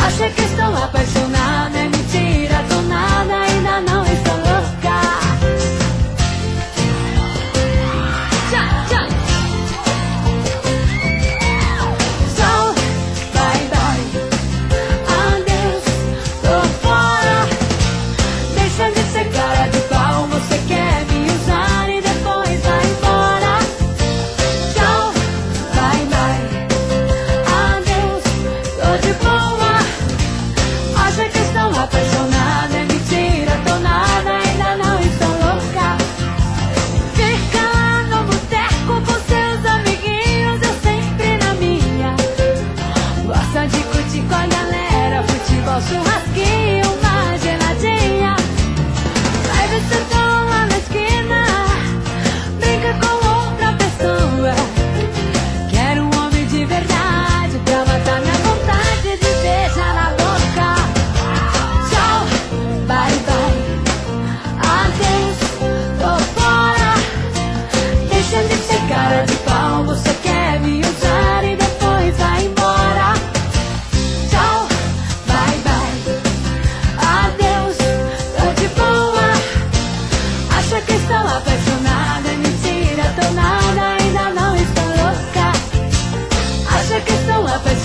Acha que estou apaixonada, é mentira, tô nada, ainda não estou louca. Tchau, tchau. Tchau, bye, bye. Adeus, tô fora. Deixa de ser cara de pau, você quer me usar e depois vai embora. Tchau, bye, bye. Adeus, tô de boa. Acha que estou apaixonada, é mentira, tô nada, ainda não estou louca. Fica lá no boteco com seus amiguinhos, eu sempre na minha. Gosta de curtir com a galera, futebol, churrasquinho, uma geladinha. Vai ver se eu tô lá na esquina, brinca com outra pessoa. Quero um homem de verdade pra matar minha vontade de beijar na boca. Tchau, bye, bye. Adeus, tô fora. Deixa de ser cara de pau, você quer me usar e depois vai embora. Tchau, bye, bye. Adeus, tô de boa. Acha que estou apaixonada, é mentira, tô nada, ainda não estou louca. Acha que estou apaixonada.